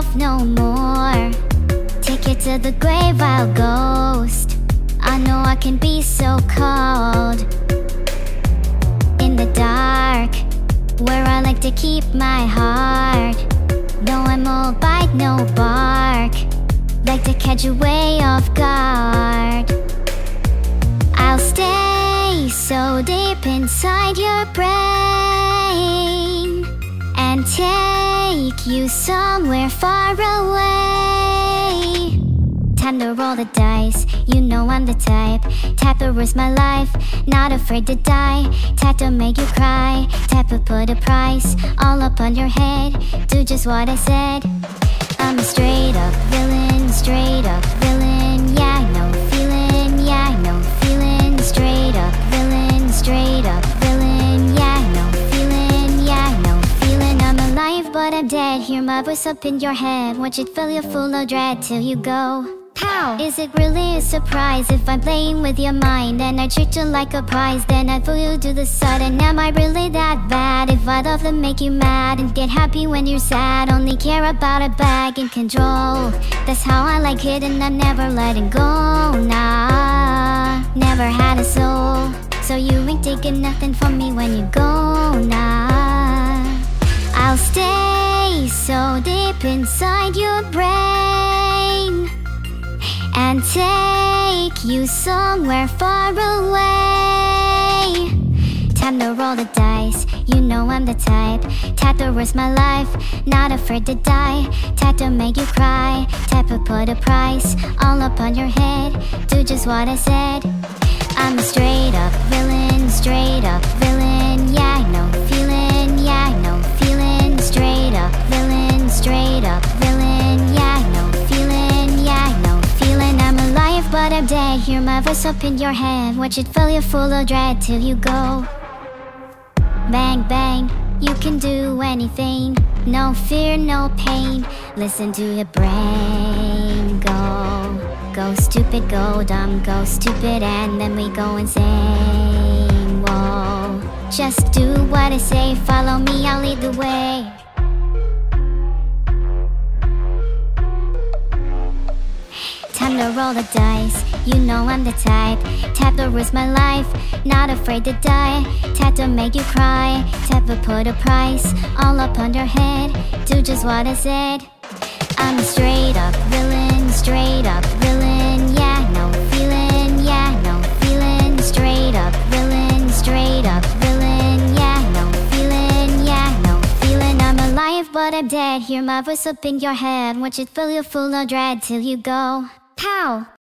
life no more. Take it to the grave, I'll ghost. I know I can be so cold in the dark, where I like to keep my heart. No, I won't bite, no bark, like to catch you way off guard. I'll stay so deep inside your brain and take you somewhere far away. Time to roll the dice, you know I'm the type. Type to risk my life, not afraid to die. Type to make you cry, type to put a price all up on your head. Do just what I said. I'm a straight up villain, straight up villain. Yeah, no feeling, yeah, no feeling. Straight up villain, straight up villain. Yeah, no feeling, yeah, no feeling. I'm alive but I'm dead, hear my voice up in your head. Watch it fill you full of dread till you go. How? Is it really a surprise if I'm playing with your mind and I treat you like a prize? Then I fool you to the side. And am I really that bad if I love to make you mad and get happy when you're sad? Only care about a bag and control. That's how I like it and I'm never letting go. Nah, never had a soul, so you ain't taking nothing from me when you go. Nah, I'll stay so deep inside your brain and take you somewhere far away. Time to roll the dice, you know I'm the type. Type to risk my life, not afraid to die. Type to make you cry, type to put a price all up on your head. Do just what I said. I'm a straight up villain, straight up villain. Yeah, no feeling, yeah, no feeling. Straight up villain, straight up villain. Yeah, no feeling, yeah, no feeling. I'm alive but I'm dead, hear my voice up in your head. Watch it fill you full of dread till you go. Bang, bang, you can do anything. No fear, no pain. Listen to your brain. Go stupid, go dumb, go stupid, and then we go insane. Whoa, just do what I say, follow me, I'll lead the way. Time to roll the dice, you know I'm the type. Type to risk my life, not afraid to die. Type to make you cry, type to put a price all up on your head. Do just what I said. I'm a straight up villain, straight up villain. Yeah, no feeling, yeah, no feeling. Straight up villain, straight up villain. Yeah, no feeling, yeah, no feeling. I'm alive but I'm dead, hear my voice up in your head. Watch it fill you full of dread till you go. Pow!